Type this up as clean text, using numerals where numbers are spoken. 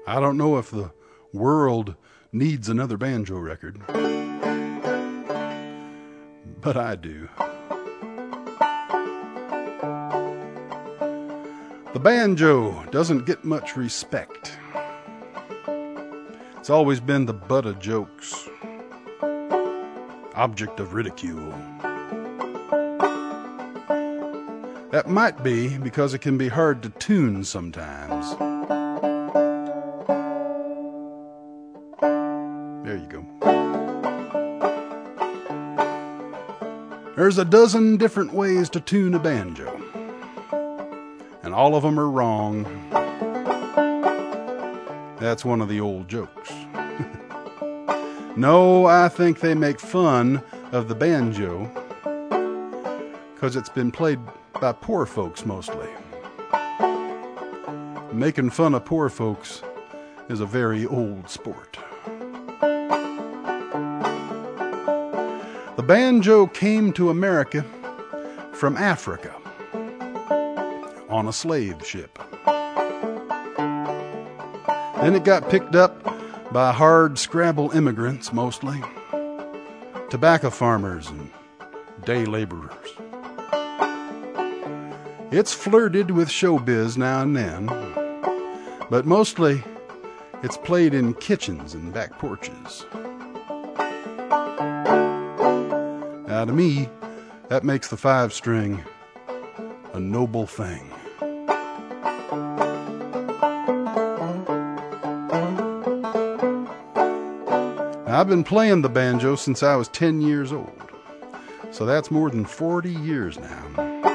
I don't know if the world needs another banjo record, but I do. The banjo doesn't get much respect. It's always been the butt of jokes, object of ridicule. That might be because it can be hard to tune sometimes. There you go. There's a dozen different ways to tune a banjo, and all of them are wrong. That's one of the old jokes. No, I think they make fun of the banjo because it's been played by poor folks mostly. Making fun of poor folks is a very old sport. The banjo came to America from Africa on a slave ship. Then it got picked up by hard scrabble immigrants mostly, tobacco farmers and day laborers. It's flirted with showbiz now and then, but mostly it's played in kitchens and back porches. Now to me, that makes the 5-string a noble thing. Now, I've been playing the banjo since I was 10 years old, so that's more than 40 years now.